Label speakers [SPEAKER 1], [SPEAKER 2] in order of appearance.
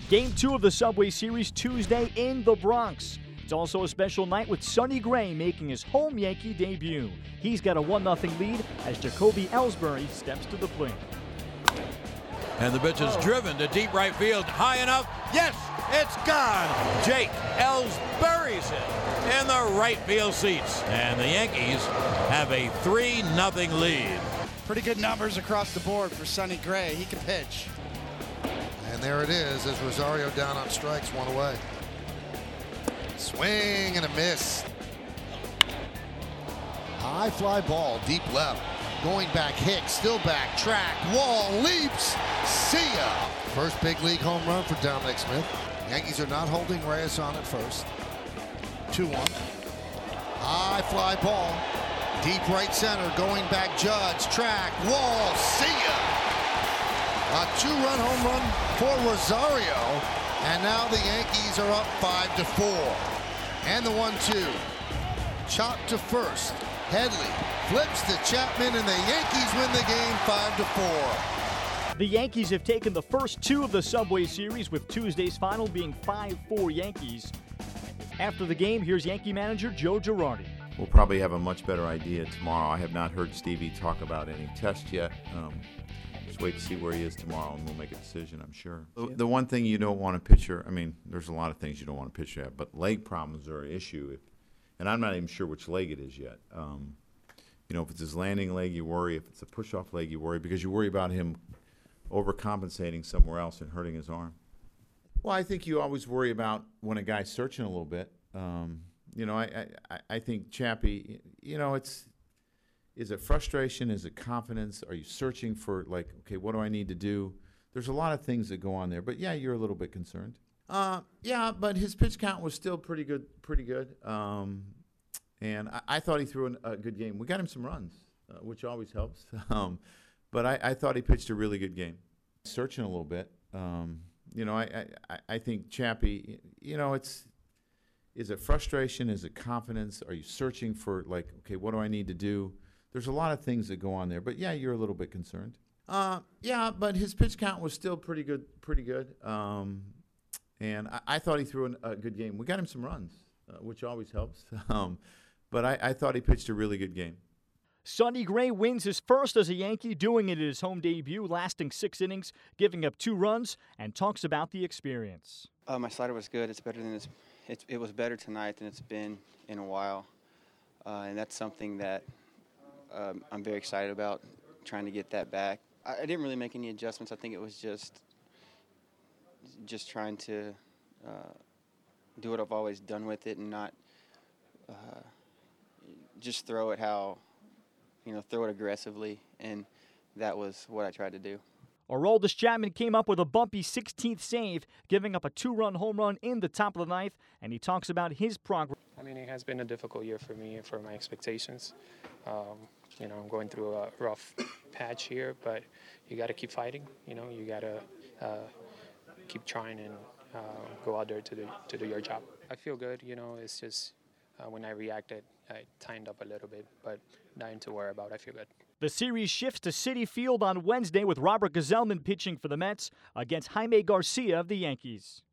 [SPEAKER 1] Game 2 of the Subway Series Tuesday in the Bronx. It's also a special night with Sonny Gray making his home Yankee debut. He's got a 1-0 lead as Jacoby Ellsbury steps to the plate.
[SPEAKER 2] And the pitch is driven to deep right field. High enough. Yes, it's gone. Jake Ellsbury's it in the right field seats. And the Yankees have a 3-0 lead.
[SPEAKER 3] Pretty good numbers across the board for Sonny Gray. He can pitch.
[SPEAKER 4] And there it is as Rosario down on strikes, one away. Swing and a miss. High fly ball, deep left. Going back, Hicks, still back, track, wall, leaps. See ya. First big league home run for Dominic Smith. Yankees are not holding Reyes on at first. 2-1. High fly ball. Deep right center, going back, Judge, track, wall, see ya. A 2-run home run for Rosario, and now the Yankees are up 5-4. And the 1-2, chop to first, Headley flips to Chapman, and the Yankees win the game 5-4.
[SPEAKER 1] The Yankees have taken the first 2 of the Subway Series, with Tuesday's final being 5-4 Yankees. After the game, here's Yankee manager Joe Girardi.
[SPEAKER 5] We'll probably have a much better idea tomorrow. I have not heard Stevie talk about any test yet. Just wait to see where he is tomorrow, and we'll make a decision, I'm sure. The one thing you don't want a pitcher, I mean, there's a lot of things you don't want a pitcher at, but leg problems are an issue. And I'm not even sure which leg it is yet. If it's his landing leg, you worry. If it's a push-off leg, you worry, because you worry about him overcompensating somewhere else and hurting his arm. Well, I think you always worry about when a guy's searching a little bit. I think Chappie, is it frustration? Is it confidence? Are you searching for, okay, what do I need to do? There's a lot of things that go on there. But, yeah, you're a little bit concerned. Yeah, but his pitch count was still pretty good. And I thought he threw a good game. We got him some runs, which always helps. But I thought he pitched a really good game. Searching a little bit. I think Chappie, is it frustration? Is it confidence? Are you searching for, okay, what do I need to do? There's a lot of things that go on there. But, yeah, you're a little bit concerned. Yeah, but his pitch count was still pretty good. And I thought he threw a good game. We got him some runs, which always helps. But I thought he pitched a really good game.
[SPEAKER 1] Sonny Gray wins his first as a Yankee, doing it in his home debut, lasting 6 innings, giving up 2 runs, and talks about the experience.
[SPEAKER 6] My slider was good. It's better than it was better tonight than it's been in a while, and that's something that I'm very excited about, trying to get that back. I didn't really make any adjustments. I think it was just trying to do what I've always done with it, and not just throw it throw it aggressively, and that was what I tried to do.
[SPEAKER 1] Aroldis Chapman came up with a bumpy 16th save, giving up a 2-run home run in the top of the 9th, and he talks about his progress.
[SPEAKER 7] I mean, it has been a difficult year for me and for my expectations. I'm going through a rough patch here, but you got to keep fighting. You got to keep trying and go out there to do your job. I feel good. It's just when I reacted, I tightened up a little bit, but nothing to worry about. I feel good.
[SPEAKER 1] The series shifts to Citi Field on Wednesday with Robert Gsellman pitching for the Mets against Jaime Garcia of the Yankees.